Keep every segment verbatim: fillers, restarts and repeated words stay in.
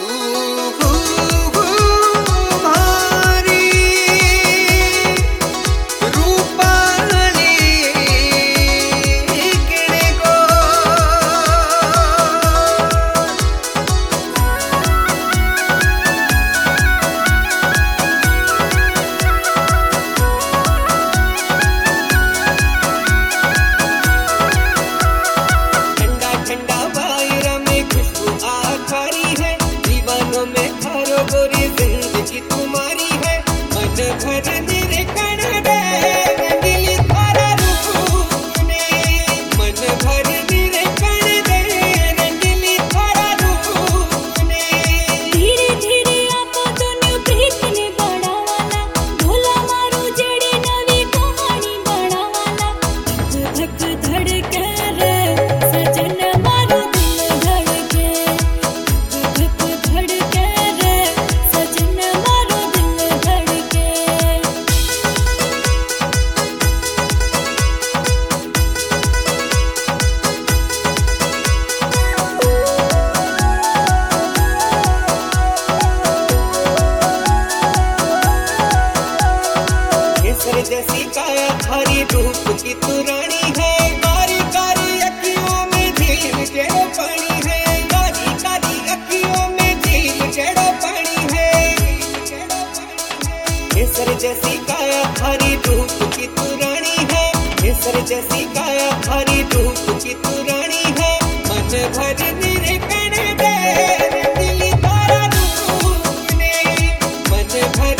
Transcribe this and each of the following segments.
जैसी काया हरी रूप की तू रानी है, कारी कारी अखियों में झील जेड़ो पानी है, कारी कारी अखियों में झील जेड़ो पानी है। केसर जैसी काया हरी रूप की तू रानी है, केसर जैसी काया हरी रूप की तू रानी है। मन भर निरकण दे दिल तारा रूप ने, मन भर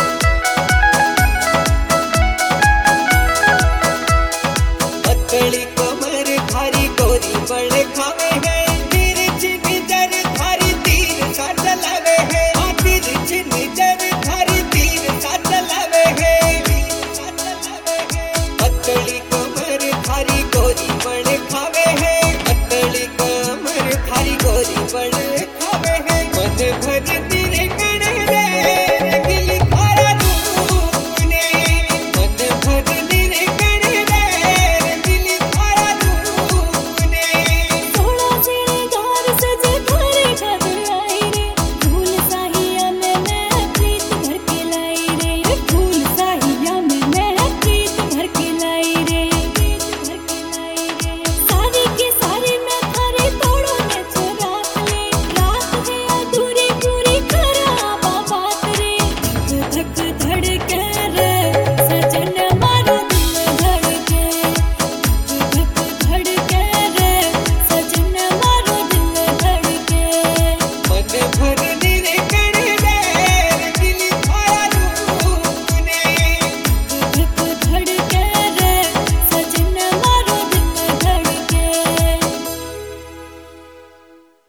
कली